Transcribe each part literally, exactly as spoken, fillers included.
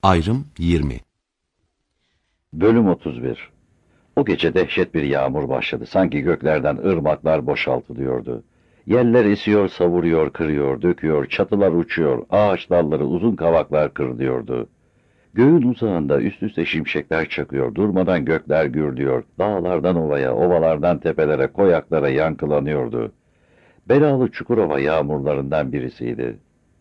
Ayrım yirmi. Bölüm otuz bir. O gece dehşet bir yağmur başladı. Sanki göklerden ırmaklar boşaltılıyordu. Yerler esiyor, savuruyor, kırıyor, döküyor, çatılar uçuyor, ağaç dalları, uzun kavaklar kırılıyordu. Göğün uzağında üst üste şimşekler çakıyor, durmadan gökler gürlüyor, dağlardan ovaya, ovalardan tepelere, koyaklara yankılanıyordu. Belalı Çukurova yağmurlarından birisiydi.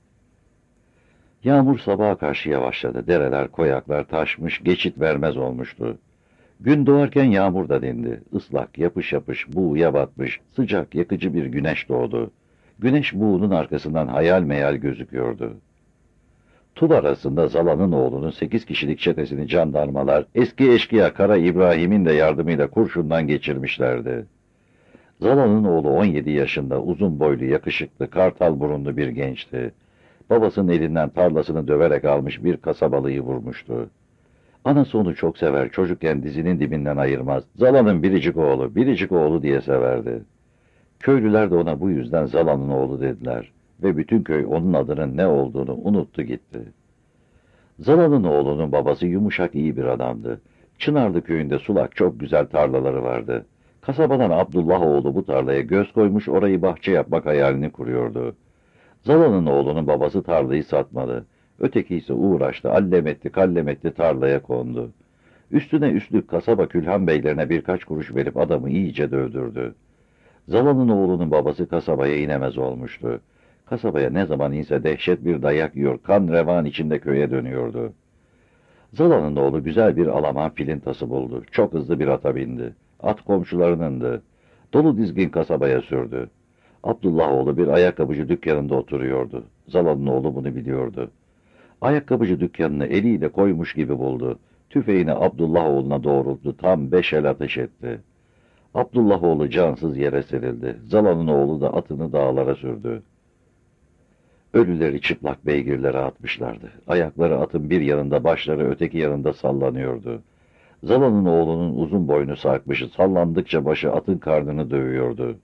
Yağmur sabaha karşı yavaşladı. Dereler, koyaklar taşmış, geçit vermez olmuştu. Gün doğarken yağmur da dindi. Islak, yapış yapış, buğuya batmış, sıcak, yakıcı bir güneş doğdu. Güneş buğunun arkasından hayal meyal gözüküyordu. Tul arasında Zala'nın oğlunun sekiz kişilik çetesini jandarmalar, eski eşkıya Kara İbrahim'in de yardımıyla kurşundan geçirmişlerdi. Zala'nın oğlu on yedi yaşında, uzun boylu, yakışıklı, kartal burunlu bir gençti. Babasının elinden tarlasını döverek almış bir kasabalıyı vurmuştu. Anası onu çok sever, çocukken dizinin dibinden ayırmaz. Zala'nın biricik oğlu, biricik oğlu diye severdi. Köylüler de ona bu yüzden Zala'nın oğlu dediler ve bütün köy onun adının ne olduğunu unuttu gitti. Zala'nın oğlunun babası yumuşak iyi bir adamdı. Çınarlı köyünde sulak çok güzel tarlaları vardı. Kasabadan Abdullah oğlu bu tarlaya göz koymuş, orayı bahçe yapmak hayalini kuruyordu. Zala'nın oğlunun babası tarlayı satmadı. Öteki ise uğraştı, allem etti, kallem etti, tarlaya kondu. Üstüne üstlük kasaba külhan beylerine birkaç kuruş verip adamı iyice dövdürdü. Zala'nın oğlunun babası kasabaya inemez olmuştu. Kasabaya ne zaman inse dehşet bir dayak yiyor, kan revan içinde köye dönüyordu. Zala'nın oğlu güzel bir Alaman filintası buldu. Çok hızlı bir ata bindi. At komşularınındı. Dolu dizgin kasabaya sürdü. Abdullah oğlu bir ayakkabıcı dükkanında oturuyordu. Zala'nın oğlu bunu biliyordu. Ayakkabıcı dükkanını eliyle koymuş gibi buldu. Tüfeğini Abdullah oğluna doğrulttu. Tam beş el ateş etti. Abdullah oğlu cansız yere serildi. Zala'nın oğlu da atını dağlara sürdü. Ölüleri çıplak beygirlere atmışlardı. Ayakları atın bir yanında, başları öteki yanında sallanıyordu. Zala'nın oğlunun uzun boynu sarkmış, sallandıkça başı atın karnını dövüyordu.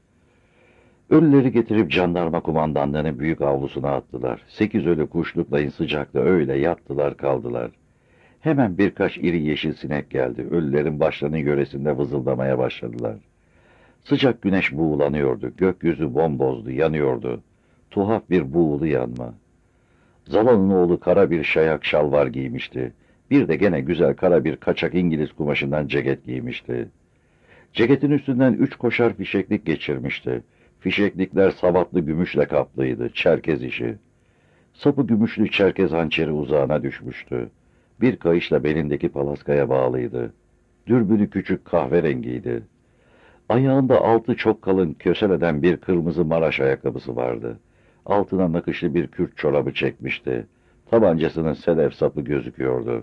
Ölüleri getirip jandarma kumandanlarının büyük avlusuna attılar. Sekiz ölü kuşluklayın sıcakta öyle yattılar kaldılar. Hemen birkaç iri yeşil sinek geldi. Ölülerin başlarının yöresinde vızıldamaya başladılar. Sıcak güneş buğulanıyordu. Gökyüzü bombozdu, yanıyordu. Tuhaf bir buğulu yanma. Zala'nın oğlu kara bir şayak şalvar giymişti. Bir de gene güzel kara bir kaçak İngiliz kumaşından ceket giymişti. Ceketin üstünden üç koşar fişeklik geçirmişti. Fişeklikler savatlı gümüşle kaplıydı, çerkez işi. Sapı gümüşlü çerkez hançeri uzağına düşmüştü. Bir kayışla belindeki palaskaya bağlıydı. Dürbünü küçük kahverengiydi. Ayağında altı çok kalın köseleden bir kırmızı Maraş ayakkabısı vardı. Altına nakışlı bir Kürt çorabı çekmişti. Tabancasının sedef sapı gözüküyordu.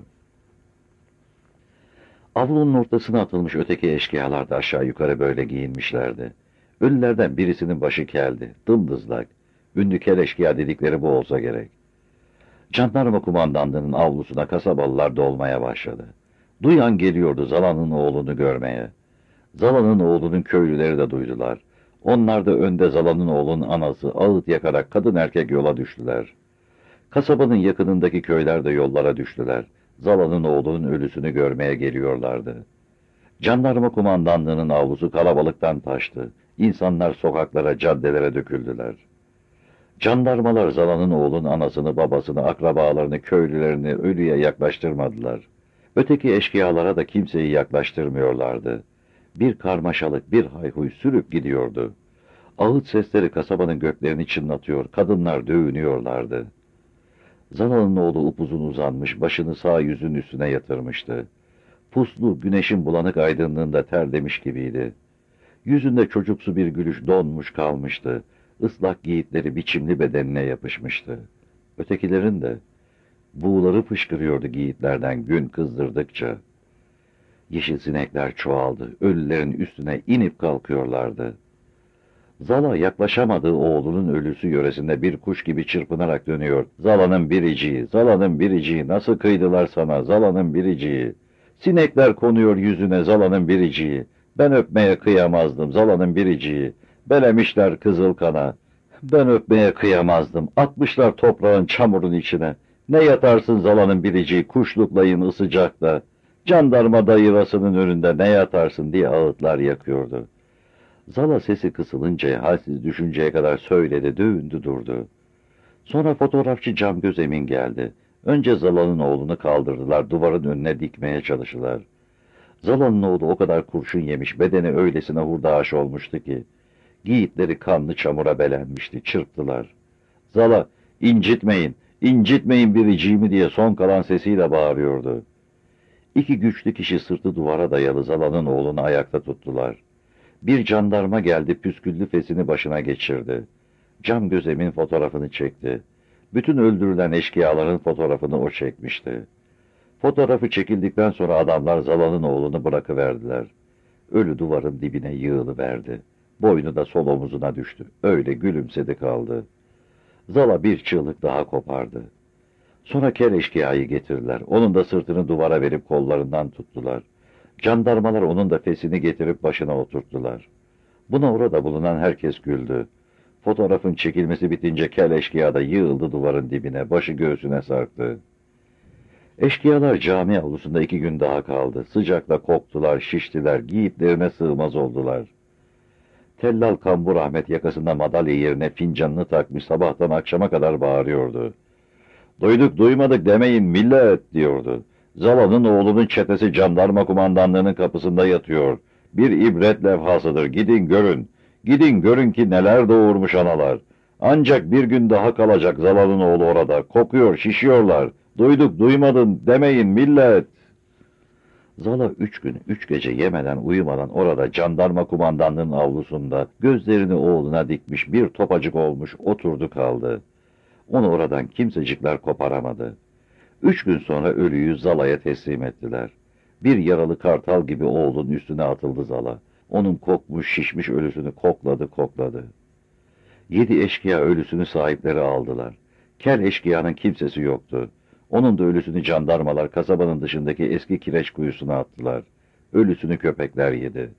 Avlunun ortasına atılmış öteki eşkıyalar da aşağı yukarı böyle giyinmişlerdi. Ölülerden birisinin başı keldi, dımdızlak. Ünlü kel eşkıya dedikleri bu olsa gerek. Jandarma kumandanlığının avlusuna kasabalılar dolmaya başladı. Duyan geliyordu Zala'nın oğlunu görmeye. Zala'nın oğlunun köylüleri de duydular. Onlar da önde Zala'nın oğlunun anası ağıt yakarak kadın erkek yola düştüler. Kasabanın yakınındaki köyler de yollara düştüler. Zala'nın oğlunun ölüsünü görmeye geliyorlardı. Jandarma kumandanlığının avlusu kalabalıktan taştı. İnsanlar sokaklara, caddelere döküldüler. Jandarmalar Zala'nın oğlunun anasını, babasını, akrabalarını, köylülerini ölüye yaklaştırmadılar. Öteki eşkıyalara da kimseyi yaklaştırmıyorlardı. Bir karmaşalık, bir hayhuy sürüp gidiyordu. Ağıt sesleri kasabanın göklerini çınlatıyor, kadınlar dövünüyorlardı. Zala'nın oğlu upuzun uzanmış, başını sağ yüzün üstüne yatırmıştı. Puslu, güneşin bulanık aydınlığında terlemiş gibiydi. Yüzünde çocuksu bir gülüş donmuş kalmıştı. Islak giyitleri biçimli bedenine yapışmıştı. Ötekilerin de buğuları fışkırıyordu giyitlerden gün kızdırdıkça. Yeşil sinekler çoğaldı. Ölülerin üstüne inip kalkıyorlardı. Zala yaklaşamadığı oğlunun ölüsü yöresinde bir kuş gibi çırpınarak dönüyor. Zala'nın biriciği, Zala'nın biriciği, nasıl kıydılar sana Zala'nın biriciği. Sinekler konuyor yüzüne Zala'nın biriciği. Ben öpmeye kıyamazdım Zala'nın biriciği. Belemişler kızıl kana. Ben öpmeye kıyamazdım. Atmışlar toprağın çamurun içine. Ne yatarsın Zala'nın biriciği kuşluklayın ısıcakta, jandarma dayırasının önünde ne yatarsın diye ağıtlar yakıyordu. Zala sesi kısılınca halsiz düşünceye kadar söyledi, dövündü durdu. Sonra fotoğrafçı Camgöz Emin geldi. Önce Zala'nın oğlunu kaldırdılar, duvarın önüne dikmeye çalıştılar. Zala'nın oğlu o kadar kurşun yemiş, bedeni öylesine hurdaş olmuştu ki, giyitleri kanlı çamura belenmişti, çırptılar. Zala, incitmeyin, incitmeyin biriciğimi diye son kalan sesiyle bağırıyordu. İki güçlü kişi sırtı duvara dayalı Zala'nın oğlunu ayakta tuttular. Bir jandarma geldi, püsküllü fesini başına geçirdi. Camgöz Emin fotoğrafını çekti. Bütün öldürülen eşkıyaların fotoğrafını o çekmişti. Fotoğrafı çekildikten sonra adamlar Zala'nın oğlunu bırakıverdiler. Ölü duvarın dibine yığılıverdi. Boynu da sol omuzuna düştü. Öyle gülümsedi kaldı. Zala bir çığlık daha kopardı. Sonra kel eşkıyayı getirdiler. Onun da sırtını duvara verip kollarından tuttular. Jandarmalar onun da fesini getirip başına oturttular. Buna orada bulunan herkes güldü. Fotoğrafın çekilmesi bitince kel eşkıya da yığıldı duvarın dibine, başı göğsüne sarktı. Eşkıyalar cami avlusunda iki gün daha kaldı. Sıcakla koktular, şiştiler, giyiplerine sığmaz oldular. Tellal Kambur Ahmet yakasında madalya yerine fincanını takmış sabahtan akşama kadar bağırıyordu. Duyduk duymadık demeyin millet diyordu. Zala'nın oğlunun çetesi jandarma kumandanlığının kapısında yatıyor. Bir ibret levhasıdır, gidin görün. Gidin görün ki neler doğurmuş analar. Ancak bir gün daha kalacak Zala'nın oğlu orada. Kokuyor, şişiyorlar. Duyduk duymadın demeyin millet. Zala üç gün, üç gece yemeden uyumadan orada jandarma kumandanlığının avlusunda gözlerini oğluna dikmiş bir topacık olmuş oturdu kaldı. Onu oradan kimsecikler koparamadı. Üç gün sonra ölüyü Zala'ya teslim ettiler. Bir yaralı kartal gibi oğlun üstüne atıldı Zala. Onun kokmuş şişmiş ölüsünü kokladı kokladı. Yedi eşkıya ölüsünü sahipleri aldılar. Kel eşkıyanın kimsesi yoktu. Onun da ölüsünü jandarmalar kasabanın dışındaki eski kireç kuyusuna attılar. Ölüsünü köpekler yedi.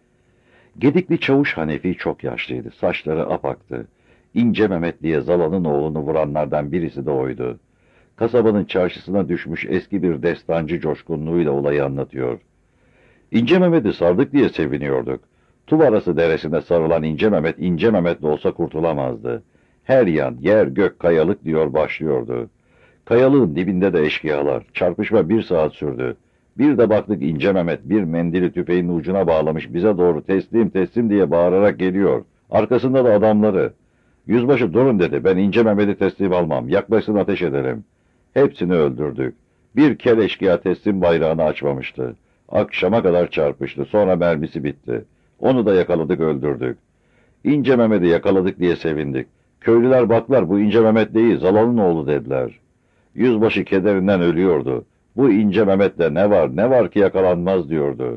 Gedikli Çavuş Hanefi çok yaşlıydı. Saçları apaktı. İnce Mehmet diye Zala'nın oğlunu vuranlardan birisi de oydu. Kasabanın çarşısına düşmüş eski bir destancı coşkunluğuyla olayı anlatıyor. İnce Mehmet'i sardık diye seviniyorduk. Tuvarası deresine sarılan İnce Mehmet, İnce Mehmet'le olsa kurtulamazdı. Her yan, yer, gök, kayalık diyor başlıyordu. Kayalığın dibinde de eşkıyalar. Çarpışma bir saat sürdü. Bir de baktık İnce Mehmet bir mendili tüfeğin ucuna bağlamış bize doğru teslim teslim diye bağırarak geliyor. Arkasında da adamları. Yüzbaşı durun dedi, ben İnce Mehmet'i teslim almam, yaklaşsın ateş edelim. Hepsini öldürdük. Bir kel eşkıya teslim bayrağını açmamıştı. Akşama kadar çarpıştı, sonra mermisi bitti. Onu da yakaladık öldürdük. İnce Mehmet'i yakaladık diye sevindik. Köylüler baklar bu İnce Mehmet değil, Zala'nın oğlu dediler. Yüzbaşı kederinden ölüyordu. Bu İnce Mehmet'te ne var, ne var ki yakalanmaz diyordu.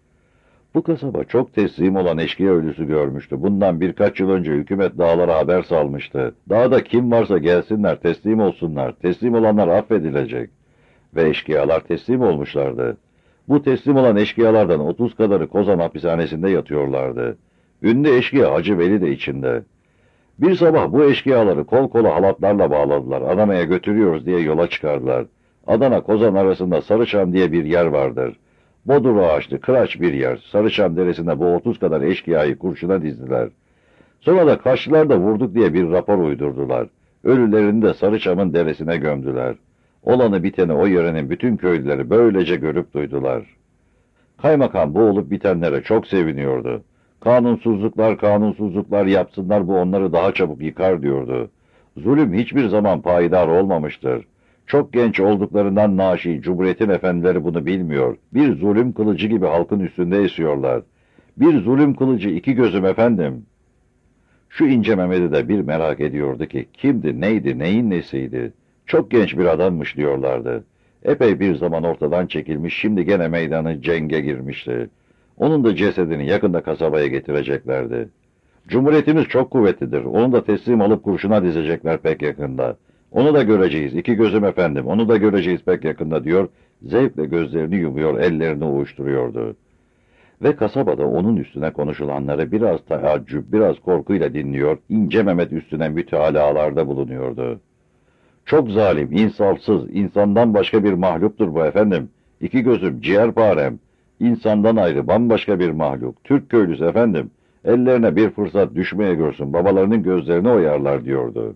Bu kasaba çok teslim olan eşkıya ölüsü görmüştü. Bundan birkaç yıl önce hükümet dağlara haber salmıştı. Dağda kim varsa gelsinler, teslim olsunlar. Teslim olanlar affedilecek. Ve eşkıyalar teslim olmuşlardı. Bu teslim olan eşkıyalardan otuz kadarı Kozan hapishanesinde yatıyorlardı. Ünlü eşkıya Hacı Veli de içinde. Bir sabah bu eşkıyaları kol kola halatlarla bağladılar. Adana'ya götürüyoruz diye yola çıkardılar. Adana Kozan arasında Sarıçam diye bir yer vardır. Bodur ağaçlı, kıraç bir yer. Sarıçam deresinde bu otuz kadar eşkıyayı kurşuna dizdiler. Sonra da Kaşlılar da vurduk diye bir rapor uydurdular. Ölülerini de Sarıçam'ın deresine gömdüler. Olanı biteni o yörenin bütün köylüleri böylece görüp duydular. Kaymakam bu olup bitenlere çok seviniyordu. Kanunsuzluklar, kanunsuzluklar yapsınlar, bu onları daha çabuk yıkar diyordu. Zulüm hiçbir zaman payidar olmamıştır. Çok genç olduklarından naşi, Cumhuriyet'in efendileri bunu bilmiyor. Bir zulüm kılıcı gibi halkın üstünde esiyorlar. Bir zulüm kılıcı iki gözüm efendim. Şu İnce Mehmet'i de bir merak ediyordu ki, kimdi, neydi, neyin nesiydi? Çok genç bir adammış diyorlardı. Epey bir zaman ortadan çekilmiş, şimdi gene meydanı cenge girmişti. Onun da cesedini yakında kasabaya getireceklerdi. Cumhuriyetimiz çok kuvvetlidir, onu da teslim alıp kurşuna dizecekler pek yakında. Onu da göreceğiz, iki gözüm efendim, onu da göreceğiz pek yakında diyor, zevkle gözlerini yumuyor, ellerini ovuşturuyordu. Ve kasabada onun üstüne konuşulanları biraz taaccüp, biraz korkuyla dinliyor, İnce Mehmet üstüne mütealalarda bulunuyordu. Çok zalim, insafsız, insandan başka bir mahluktur bu efendim. İki gözüm, ciğerparem. İnsandan ayrı bambaşka bir mahluk. Türk köylüsü efendim. Ellerine bir fırsat düşmeye görsün, babalarının gözlerini oyarlar diyordu.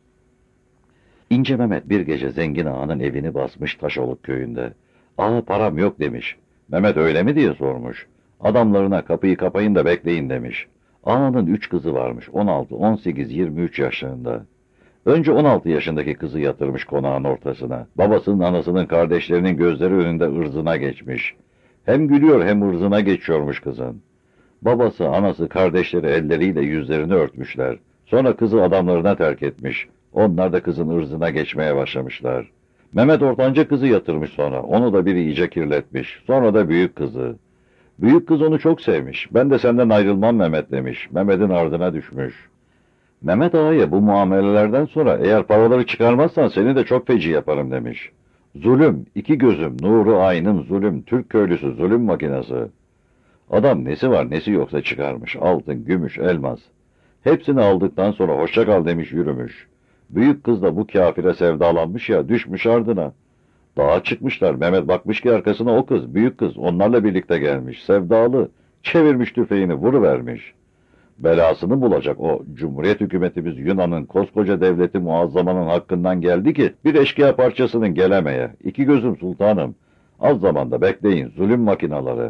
İnce Mehmet bir gece zengin ağanın evini basmış Taşoluk köyünde. Ağa param yok demiş. Mehmet öyle mi diye sormuş. Adamlarına kapıyı kapayın da bekleyin demiş. Ağanın üç kızı varmış, on altı, on sekiz, yirmi üç yaşlarında. Önce on altı yaşındaki kızı yatırmış konağın ortasına. Babasının, anasının, kardeşlerinin gözleri önünde ırzına geçmiş. Hem gülüyor hem ırzına geçiyormuş kızın. Babası, anası, kardeşleri elleriyle yüzlerini örtmüşler. Sonra kızı adamlarına terk etmiş. Onlar da kızın ırzına geçmeye başlamışlar. Mehmet ortanca kızı yatırmış sonra. Onu da biri iyice kirletmiş. Sonra da büyük kızı. Büyük kız onu çok sevmiş. Ben de senden ayrılmam Mehmet demiş. Mehmet'in ardına düşmüş. Mehmet ağaya bu muamelelerden sonra eğer paraları çıkarmazsan seni de çok feci yaparım demiş. Zulüm, iki gözüm, nuru aynım zulüm, Türk köylüsü zulüm makinası. Adam nesi var nesi yoksa çıkarmış, altın, gümüş, elmas. Hepsini aldıktan sonra hoşça kal demiş yürümüş. Büyük kız da bu kafire sevdalanmış ya, düşmüş ardına. Dağa çıkmışlar, Mehmet bakmış ki arkasına o kız, büyük kız, onlarla birlikte gelmiş, sevdalı, çevirmiş tüfeğini, vuruvermiş. Belasını bulacak o Cumhuriyet hükümetimiz Yunan'ın koskoca devleti muazzamanın hakkından geldi ki bir eşkıya parçasının gelemeye. İki gözüm sultanım. Az zamanda bekleyin zulüm makinaları.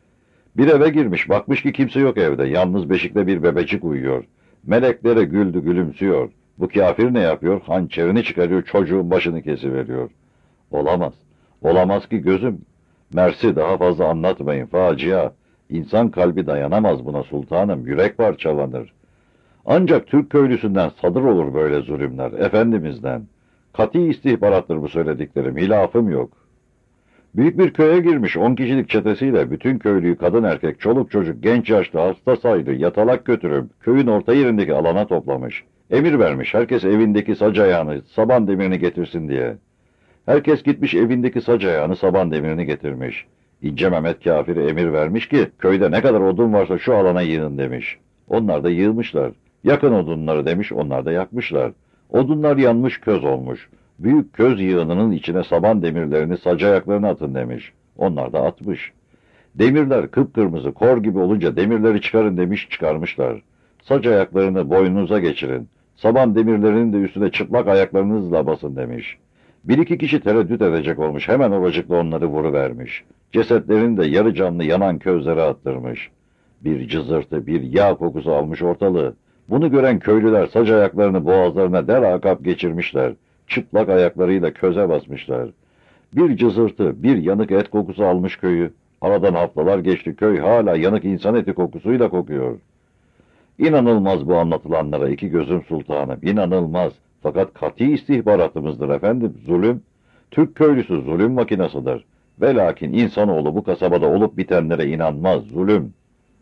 Bir eve girmiş bakmış ki kimse yok evde. Yalnız beşikte bir bebecik uyuyor. Meleklere güldü gülümsüyor. Bu kafir ne yapıyor? Hançerini çıkarıyor çocuğun başını kesiveriyor. Olamaz. Olamaz ki gözüm. Mersi daha fazla anlatmayın facia. İnsan kalbi dayanamaz buna sultanım, yürek parçalanır. Ancak Türk köylüsünden sadır olur böyle zulümler, efendimizden. Kati istihbarattır bu söylediklerim, hilafım yok. Büyük bir köye girmiş, on kişilik çetesiyle bütün köylüyü kadın erkek, çoluk çocuk, genç yaşlı, hasta saydı, yatalak götürüp köyün orta yerindeki alana toplamış. Emir vermiş, herkes evindeki sac ayağını, saban demirini getirsin diye. Herkes gitmiş evindeki sac ayağını, saban demirini getirmiş. İnce Mehmet kafiri emir vermiş ki köyde ne kadar odun varsa şu alana yığın demiş. Onlar da yığmışlar. Yakın odunları demiş, onlar da yakmışlar. Odunlar yanmış, köz olmuş. Büyük köz yığınının içine saban demirlerini, sac ayaklarını atın demiş. Onlar da atmış. Demirler kıpkırmızı, kor gibi olunca demirleri çıkarın demiş, çıkarmışlar. Sac ayaklarını boynunuza geçirin. Saban demirlerinin de üstüne çıplak ayaklarınızla basın demiş. Bir iki kişi tereddüt edecek olmuş, hemen oracıkla onları vuruvermiş. Cesetlerini de yarı canlı yanan közlere attırmış. Bir cızırtı, bir yağ kokusu almış ortalığı. Bunu gören köylüler sac ayaklarını boğazlarına derakap geçirmişler. Çıplak ayaklarıyla köze basmışlar. Bir cızırtı, bir yanık et kokusu almış köyü. Aradan haftalar geçti, köy hala yanık insan eti kokusuyla kokuyor. İnanılmaz bu anlatılanlara iki gözüm sultanım, inanılmaz. Fakat kati istihbaratımızdır efendim, zulüm. Türk köylüsü zulüm makinasıdır. Ve lakin insanoğlu bu kasabada olup bitenlere inanmaz, zulüm.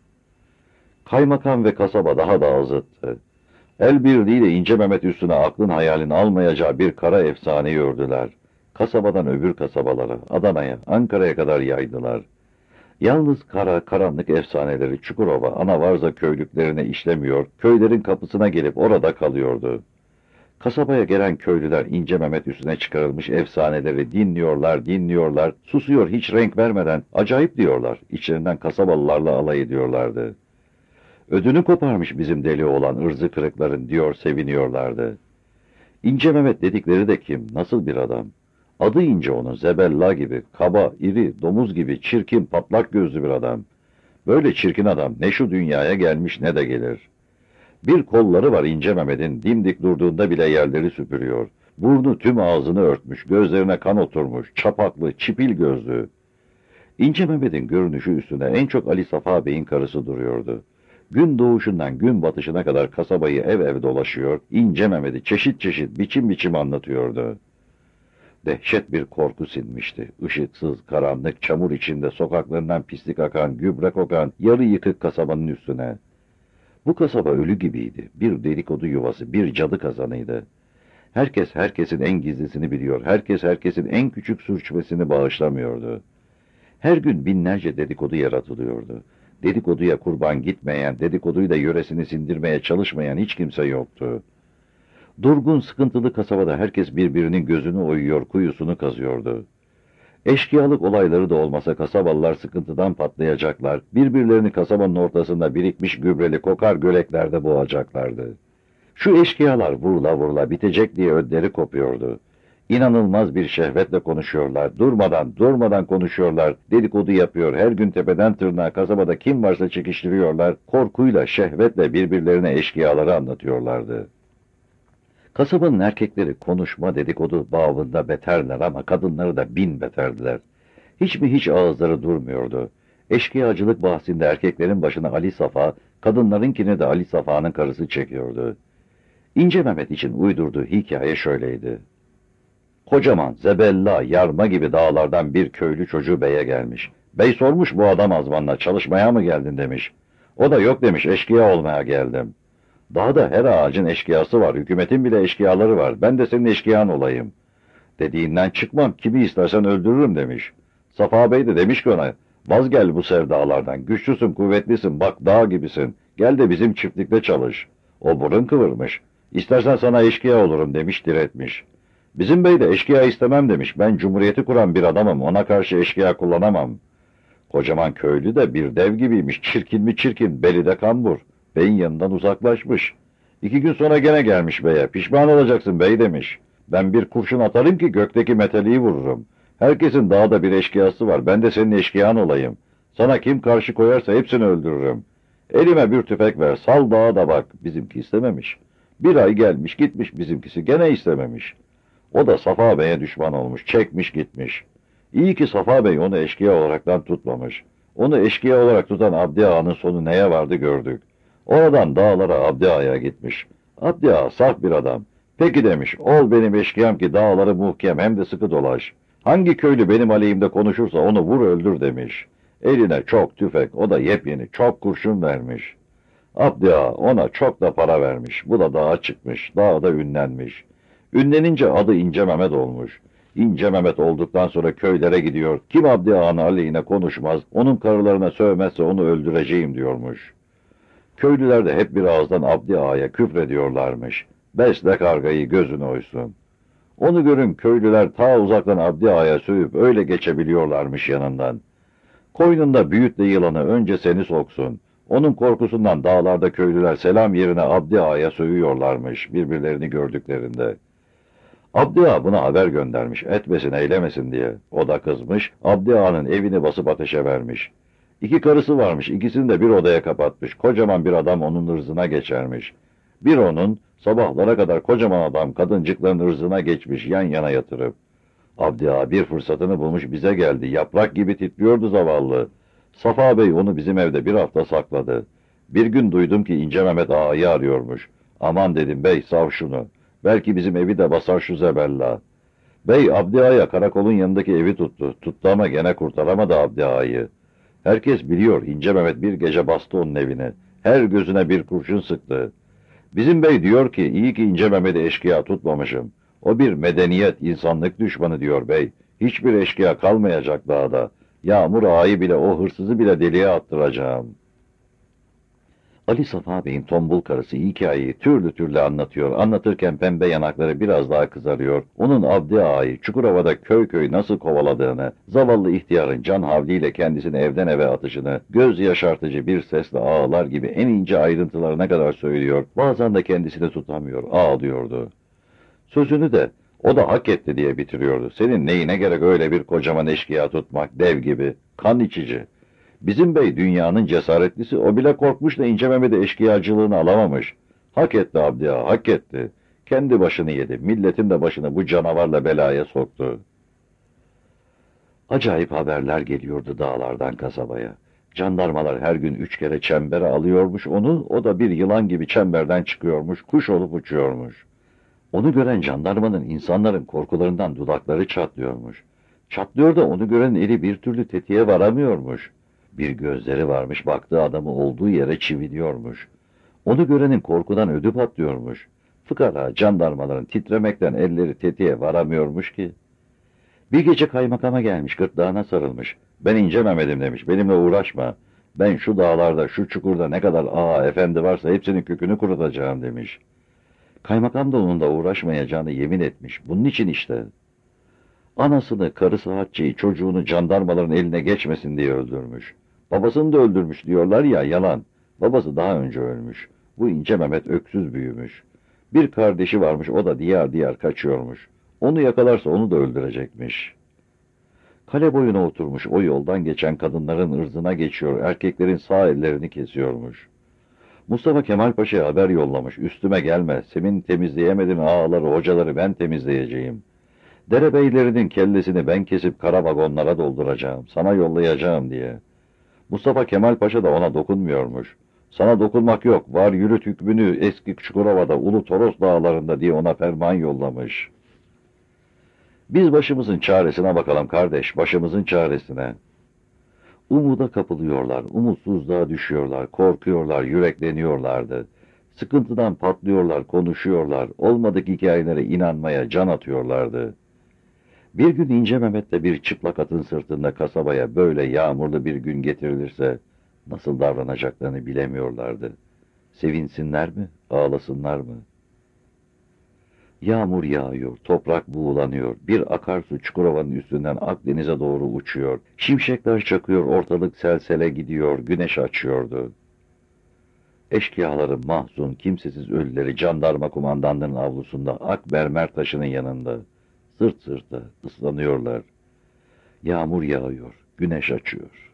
Kaymakam ve kasaba daha da azıttı. El birliğiyle İnce Mehmet üstüne aklın hayalin almayacağı bir kara efsane gördüler. Kasabadan öbür kasabalara, Adana'ya, Ankara'ya kadar yaydılar. Yalnız kara, karanlık efsaneleri Çukurova, Anavarza köylüklerine işlemiyor, köylerin kapısına gelip orada kalıyordu. Kasabaya gelen köylüler İnce Mehmet üstüne çıkarılmış efsaneleri dinliyorlar, dinliyorlar, susuyor hiç renk vermeden, acayip diyorlar, içlerinden kasabalılarla alay ediyorlardı. Ödünü koparmış bizim deli olan ırzı kırıkların diyor seviniyorlardı. İnce Mehmet dedikleri de kim, nasıl bir adam? Adı İnce onun, zebella gibi, kaba, iri, domuz gibi, çirkin, patlak gözlü bir adam. Böyle çirkin adam ne şu dünyaya gelmiş ne de gelir. Bir kolları var İnce Mehmet'in, dimdik durduğunda bile yerleri süpürüyor. Burnu tüm ağzını örtmüş, gözlerine kan oturmuş, çapaklı, çipil gözlü. İnce Mehmet'in görünüşü üstüne en çok Ali Safa Bey'in karısı duruyordu. Gün doğuşundan gün batışına kadar kasabayı ev ev dolaşıyor, İnce Mehmet'i çeşit çeşit, biçim biçim anlatıyordu. Dehşet bir korku sinmişti. Işıksız, karanlık, çamur içinde sokaklarından pislik akan, gübre kokan, yarı yıkık kasabanın üstüne. Bu kasaba ölü gibiydi. Bir dedikodu yuvası, bir cadı kazanıydı. Herkes herkesin en gizlisini biliyor. Herkes herkesin en küçük sürçmesini bağışlamıyordu. Her gün binlerce dedikodu yaratılıyordu. Dedikoduya kurban gitmeyen, dedikoduyla yöresini sindirmeye çalışmayan hiç kimse yoktu. Durgun, sıkıntılı kasabada herkes birbirinin gözünü oyuyor, kuyusunu kazıyordu. Eşkıyalık olayları da olmasa kasabalılar sıkıntıdan patlayacaklar, birbirlerini kasabanın ortasında birikmiş gübreli kokar göleklerde boğacaklardı. Şu eşkıyalar vurula vurula bitecek diye ödleri kopuyordu. İnanılmaz bir şehvetle konuşuyorlar, durmadan, durmadan konuşuyorlar, dedikodu yapıyor, her gün tepeden tırnağa kasabada kim varsa çekiştiriyorlar, korkuyla, şehvetle birbirlerine eşkıyaları anlatıyorlardı. Kasabanın erkekleri konuşma dedikodu bağında beterler ama kadınları da bin beterdiler. Hiç mi hiç ağızları durmuyordu. Eşkıyacılık bahsinde erkeklerin başına Ali Safa, kadınlarınkini de Ali Safa'nın karısı çekiyordu. İnce Mehmet için uydurduğu hikaye şöyleydi. Kocaman, zebella, yarma gibi dağlardan bir köylü çocuğu beye gelmiş. Bey sormuş bu adam azmanla çalışmaya mı geldin demiş. O da yok demiş, eşkıya olmaya geldim. Daha da her ağacın eşkıyası var, hükümetin bile eşkıyaları var, ben de senin eşkıyan olayım. Dediğinden çıkmam, kimi istersen öldürürüm demiş. Safa Bey de demiş ki ona, vazgel bu sevdalardan, güçlüsün, kuvvetlisin, bak dağ gibisin, gel de bizim çiftlikte çalış. O burun kıvırmış, istersen sana eşkıya olurum demiş, diretmiş. Bizim bey de eşkıya istemem demiş, ben cumhuriyeti kuran bir adamım, ona karşı eşkıya kullanamam. Kocaman köylü de bir dev gibiymiş, çirkin mi çirkin, beli de kambur. Beyin yanından uzaklaşmış. İki gün sonra gene gelmiş beye. Pişman olacaksın bey demiş. Ben bir kurşun atarım ki gökteki meteliği vururum. Herkesin dağda bir eşkıyası var. Ben de senin eşkıyan olayım. Sana kim karşı koyarsa hepsini öldürürüm. Elime bir tüfek ver. Sal dağa da bak. Bizimki istememiş. Bir ay gelmiş gitmiş bizimkisi. Gene istememiş. O da Safa Bey'e düşman olmuş. Çekmiş gitmiş. İyi ki Safa Bey onu eşkıya olaraktan tutmamış. Onu eşkıya olarak tutan Abdi Ağa'nın sonu neye vardı gördük. Oradan dağlara Abdi Ağa'ya gitmiş. Abdi Ağa saf bir adam. Peki demiş, ol benim eşkıyam ki dağları muhkem hem de sıkı dolaş. Hangi köylü benim aleyhimde konuşursa onu vur öldür demiş. Eline çok tüfek, o da yepyeni, çok kurşun vermiş. Abdi Ağa ona çok da para vermiş. Bu da dağa çıkmış, dağda ünlenmiş. Ünlenince adı İnce Mehmet olmuş. İnce Mehmet olduktan sonra köylere gidiyor. Kim Abdi Ağa'nın aleyhine konuşmaz, onun karılarına sövmezse onu öldüreceğim diyormuş. Köylüler de hep bir ağızdan Abdi Ağa'ya küfrediyorlarmış. Besle kargayı gözünü oysun. Onu görün köylüler ta uzaktan Abdi Ağa'ya sövüp öyle geçebiliyorlarmış yanından. Koynunda büyütle yılanı önce seni soksun. Onun korkusundan dağlarda köylüler selam yerine Abdi Ağa'ya sövüyorlarmış birbirlerini gördüklerinde. Abdi Ağa buna haber göndermiş, etmesin eylemesin diye. O da kızmış, Abdi Ağa'nın evini basıp ateşe vermiş. İki karısı varmış, ikisini de bir odaya kapatmış. Kocaman bir adam onun ırzına geçermiş. Bir onun, sabahlara kadar kocaman adam kadıncıkların ırzına geçmiş yan yana yatırıp. Abdi Ağa bir fırsatını bulmuş bize geldi, yaprak gibi titriyordu zavallı. Safa Bey onu bizim evde bir hafta sakladı. Bir gün duydum ki İnce Mehmet Ağa'yı arıyormuş. Aman dedim bey sav şunu. Belki bizim evi de basar şu zebella. Bey Abdi Ağa'ya karakolun yanındaki evi tuttu. Tuttu ama gene kurtaramadı Abdi Ağa'yı. Herkes biliyor İnce Mehmet bir gece bastı onun evine. Her gözüne bir kurşun sıktı. Bizim bey diyor ki iyi ki İnce Mehmet'i eşkıya tutmamışım. O bir medeniyet, insanlık düşmanı diyor bey. Hiçbir eşkıya kalmayacak dağda. Yağmur Ağa'yı bile o hırsızı bile deliğe attıracağım. Ali Safa Bey'in tombul karısı hikayeyi türlü türlü anlatıyor. Anlatırken pembe yanakları biraz daha kızarıyor. Onun Abdi Ağa'yı Çukurova'da köy köy nasıl kovaladığını, zavallı ihtiyarın can havliyle kendisini evden eve atışını, göz yaşartıcı bir sesle ağlar gibi en ince ayrıntılarına kadar söylüyor. Bazen de kendisini tutamıyor, ağlıyordu. Sözünü de o da hak etti diye bitiriyordu. Senin neyine gerek öyle bir kocaman eşkıya tutmak, dev gibi, kan içici. Bizim bey dünyanın cesaretlisi, o bile korkmuş da İnce Mehmet'i eşkıyacılığını alamamış. Hak etti Abdi Ağa, hak etti. Kendi başını yedi, milletin de başını bu canavarla belaya soktu. Acayip haberler geliyordu dağlardan kasabaya. Jandarmalar her gün üç kere çembere alıyormuş onu, o da bir yılan gibi çemberden çıkıyormuş, kuş olup uçuyormuş. Onu gören jandarmanın insanların korkularından dudakları çatlıyormuş. Çatlıyor da onu gören eli bir türlü tetiğe varamıyormuş. Bir gözleri varmış, baktığı adamı olduğu yere çiviliyormuş. Onu görenin korkudan ödü patlıyormuş. Fıkara jandarmaların titremekten elleri tetiğe varamıyormuş ki. Bir gece kaymakama gelmiş, gırtlağına sarılmış. Ben İnce Mehmet'im demiş, benimle uğraşma. Ben şu dağlarda, şu çukurda ne kadar ağa efendi varsa hepsinin kökünü kurutacağım demiş. Kaymakam da onunla uğraşmayacağını yemin etmiş. Bunun için işte. Anasını, karısı Hatice'yi, çocuğunu jandarmaların eline geçmesin diye öldürmüş. Babasını da öldürmüş diyorlar ya, yalan. Babası daha önce ölmüş. Bu ince Mehmet öksüz büyümüş. Bir kardeşi varmış, o da diyar diyar kaçıyormuş. Onu yakalarsa onu da öldürecekmiş. Kale boyuna oturmuş, o yoldan geçen kadınların ırzına geçiyor, erkeklerin sağ ellerini kesiyormuş. Mustafa Kemal Paşa'ya haber yollamış, üstüme gelme, senin temizleyemedin ağaları, hocaları ben temizleyeceğim. Derebeylerinin kellesini ben kesip kara vagonlara dolduracağım, sana yollayacağım diye. Mustafa Kemal Paşa da ona dokunmuyormuş. Sana dokunmak yok, var yürüt hükmünü eski Çukurova'da, Ulu Toros dağlarında diye ona ferman yollamış. Biz başımızın çaresine bakalım kardeş, başımızın çaresine. Umuda kapılıyorlar, umutsuzluğa düşüyorlar, korkuyorlar, yürekleniyorlardı. Sıkıntıdan patlıyorlar, konuşuyorlar, olmadık hikayelere inanmaya can atıyorlardı. Bir gün İnce Mehmet'le bir çıplak atın sırtında kasabaya böyle yağmurlu bir gün getirilirse nasıl davranacaklarını bilemiyorlardı. Sevinsinler mi, ağlasınlar mı? Yağmur yağıyor, toprak buğulanıyor, bir akarsu Çukurova'nın üstünden Akdeniz'e doğru uçuyor, şimşekler çakıyor, ortalık selsele gidiyor, güneş açıyordu. Eşkıyaları mahzun, kimsesiz ölüleri jandarma kumandanlığının avlusunda ak mermer taşının yanında, sırt sırta ıslanıyorlar. Yağmur yağıyor, güneş açıyor.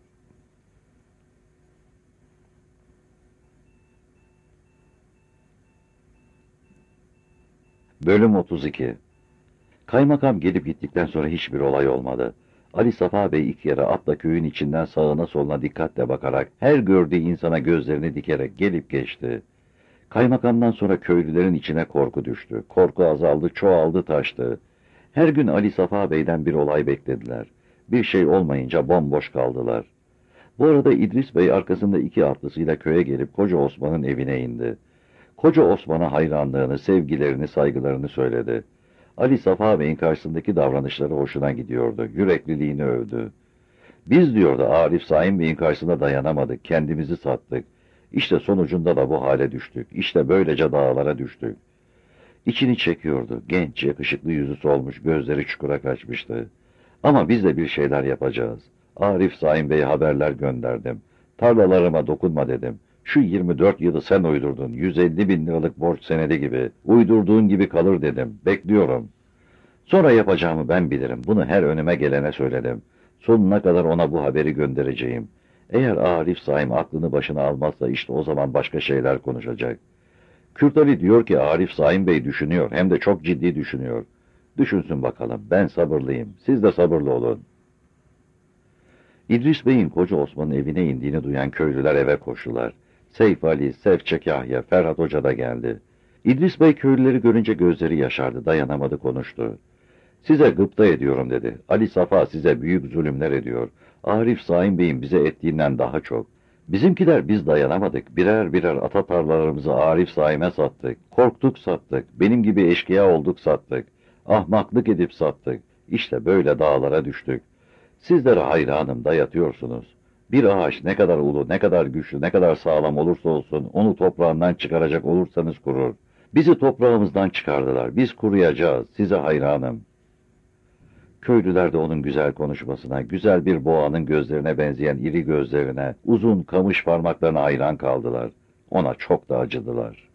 Bölüm otuz iki. Kaymakam gelip gittikten sonra hiçbir olay olmadı. Ali Safa Bey iki kere atla köyün içinden sağına soluna dikkatle bakarak, her gördüğü insana gözlerini dikerek gelip geçti. Kaymakamdan sonra köylülerin içine korku düştü. Korku azaldı, çoğaldı, taştı. Her gün Ali Safa Bey'den bir olay beklediler. Bir şey olmayınca bomboş kaldılar. Bu arada İdris Bey arkasında iki atlısıyla köye gelip Koca Osman'ın evine indi. Koca Osman'a hayranlığını, sevgilerini, saygılarını söyledi. Ali Safa Bey'in karşısındaki davranışları hoşuna gidiyordu, yürekliliğini övdü. Biz diyordu, Arif Saim Bey'in karşısında dayanamadık, kendimizi sattık. İşte sonucunda da bu hale düştük, işte böylece dağlara düştük. İçini çekiyordu, genç, yakışıklı yüzü solmuş, gözleri çukura kaçmıştı. Ama biz de bir şeyler yapacağız. Arif Saim Bey'e haberler gönderdim. Tarlalarıma dokunma dedim. Şu yirmi dört yılı sen uydurdun, yüz elli bin liralık borç senedi gibi, uydurduğun gibi kalır dedim, bekliyorum. Sonra yapacağımı ben bilirim, bunu her önüme gelene söyledim. Sonuna kadar ona bu haberi göndereceğim. Eğer Arif Saim aklını başına almazsa işte o zaman başka şeyler konuşacak. Kürt Ali diyor ki Arif Saim Bey düşünüyor, hem de çok ciddi düşünüyor. Düşünsün bakalım, ben sabırlıyım, siz de sabırlı olun. İdris Bey'in Koca Osman'ın evine indiğini duyan köylüler eve koştular. Seyf Ali, Sefçek Yahya, Ferhat Hoca da geldi. İdris Bey köylüleri görünce gözleri yaşardı, dayanamadı, konuştu. Size gıpta ediyorum dedi. Ali Safa size büyük zulümler ediyor. Arif Saim Bey'in bize ettiğinden daha çok. Bizimkiler biz dayanamadık. Birer birer ata tarlalarımızı Arif Saim'e sattık. Korktuk sattık. Benim gibi eşkıya olduk sattık. Ahmaklık edip sattık. İşte böyle dağlara düştük. Sizlere hayranım, dayatıyorsunuz. Bir ağaç ne kadar ulu, ne kadar güçlü, ne kadar sağlam olursa olsun, onu toprağından çıkaracak olursanız kurur. Bizi toprağımızdan çıkardılar, biz kuruyacağız, size hayranım. Köylüler de onun güzel konuşmasına, güzel bir boğanın gözlerine benzeyen iri gözlerine, uzun kamış parmaklarına hayran kaldılar. Ona çok da acıdılar.